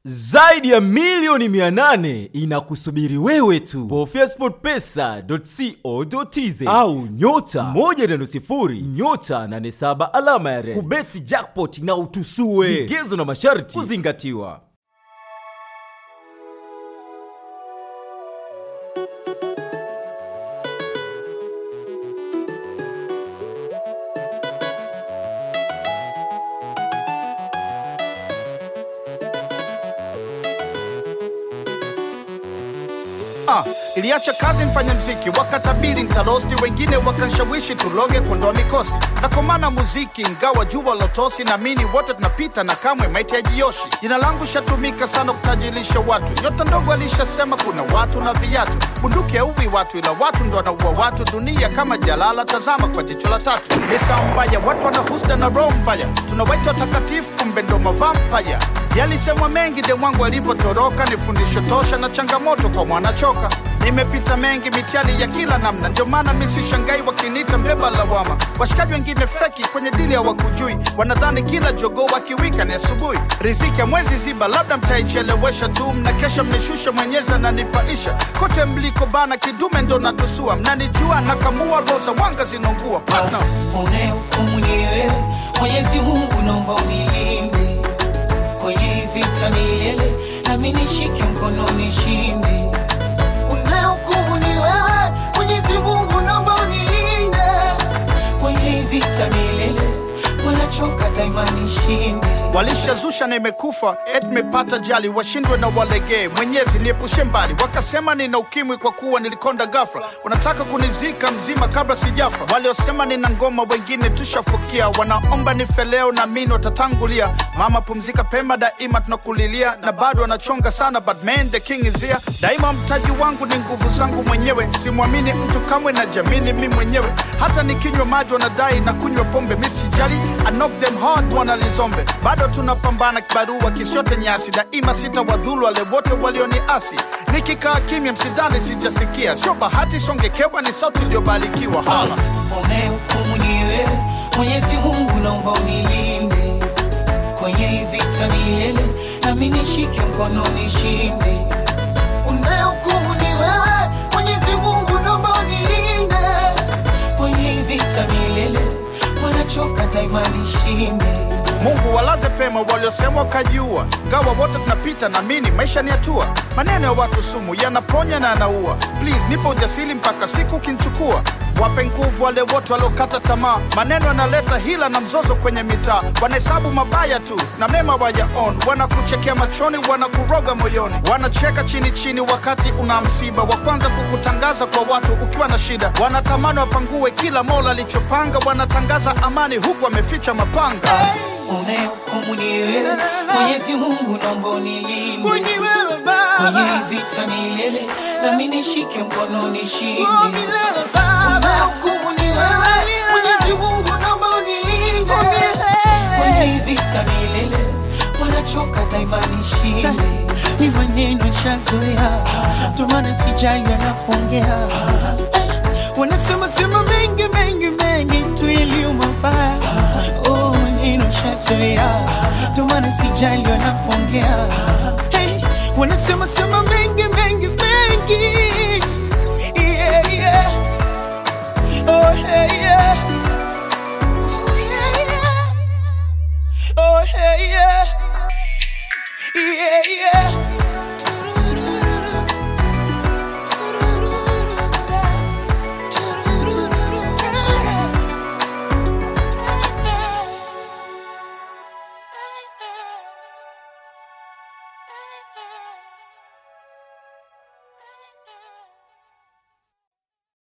Zaidi ya milioni 800 inakusubiri wewe tu. Bofya sportpesa.co.tz au nyota 150 nyota 87 alama ya reli kubeti jackpot na utusue. Vigezo na masharti kuzingatiwa. Iliacha kazi mfanya mziki, wakatabiri nitarosti, wengine wakanshawishi tuloge kondoa mikosi. Nakomana muziki ingawa jua lotosi, na mini wote tunapita na kamwe maiti ya jioshi. Jina langu shatumika sana kutajilisha watu, nyota ndogo alishasema kuna watu na viatu. Bunduki ya uwi watu ila watu ndo wanaua watu, dunia kama jalala tazama kwa jicho la tatu. Misa mbaya watu wanahusda na roho mbaya, tunawaita takatifu kumbe ndo mavampaya. Yalisemwa mengi de mwangu alipotoroka, ni fundisho tosha na changamoto kwa mwanachoka. Nimepita mengi mitihani ya kila namna, ndio maana mimi sishangai wakiniita mbeba lawama. Washikaji wengine feki kwenye dili ya wakujui, wanadhani kila jogoo wakiwika ni asubuhi. Riziki ya mwezi ziba labda mtaichelewesha tu, mnakesha mnishusha Mwenyezi ananipaisha. Kote mliko bana kidume ndo natusua, mnanijua nakamua roza wanga zinongua. Partner unehukumu ni wewe Mwenyezi Mungu, naomba unilinde kwenye vita milele, nami nishike mkono nishinde. Unahukumu ni wewe Mwenyezi Mungu, naomba unilinde kwenye vita milele, wanachoka daima nishinde. Walishazusha na imekufa, mepata jali, washindwe na walegee. Mwenyezi niepushe mbali, wakasema nina ukimwi kwa kuwa nilikonda ghafla. Wanataka kunizika mzima kabla sijafa. Waliosema nina ngoma wengine tushafukia, wanaomba nife leo na mimi watatangulia. Mama pumzika pema, daima tunakulilia, na bado wanachonga sana but man the king is here. Daima mtaji wangu ni nguvu zangu mwenyewe, simwamini mtu kamwe na jamini mimi mwenyewe. Hata nikinywa maji wanadai na kunywa pombe, mimi sijali, I knock them hard wanalizombe. Bado tunapambana kibarua kisiote nyasi, daima sitawadhulu wale wote walioniasi. Nikikaa kimya msidhani sijasikia, sio bahati songekewa ni sauti iliyobarikiwa. Hala unehukumu ni wewe Mwenyezi Mungu, naomba unilinde kwenye vita milele, nami nishike mkono nishinde. Unehukumu ni wewe Mwenyezi Mungu, naomba unilinde kwenye vita milele, wanachoka daima nishinde. Mungu walaze pema waliosema kajua, gawa wote tunapita na mini maisha ni hatua. Maneno ya watu sumu yanaponya na yanaua, please nipo ujasiri mpaka siku kinchukua. Wape nguvu wale wote waliokata tamaa, maneno yanaleta hila na mzozo kwenye mitaa. Wanahesabu mabaya tu na mema wayaon, wanakuchekea machoni, wanakuroga moyoni. Wanacheka chini chini wakati una msiba, wa kwanza kukutangaza kwa watu ukiwa na shida. Wanatamani wapangue kila Mola alichopanga, wanatangaza amani huku wameficha mapanga. Unehukumu ni wewe Mwenyezi Mungu, naomba unilinde kwenye vita milele, nami nishike mkono nishinde. Unehukumu ni wewe Mwenyezi Mungu, naomba unilinde kwenye vita milele, wanachoka daima nishinde. Ni maneno shazoea, ndio maana sijali wanapongea. Wanasema sema mengi mengi mengi tu iliyo mabaya. Ndio maana sijali wanapongea. Hey, wanasema sema mengi mengi mengi. Yeah, yeah. Oh, hey, yeah. Oh, yeah, yeah. Oh, hey, yeah. Yeah, yeah.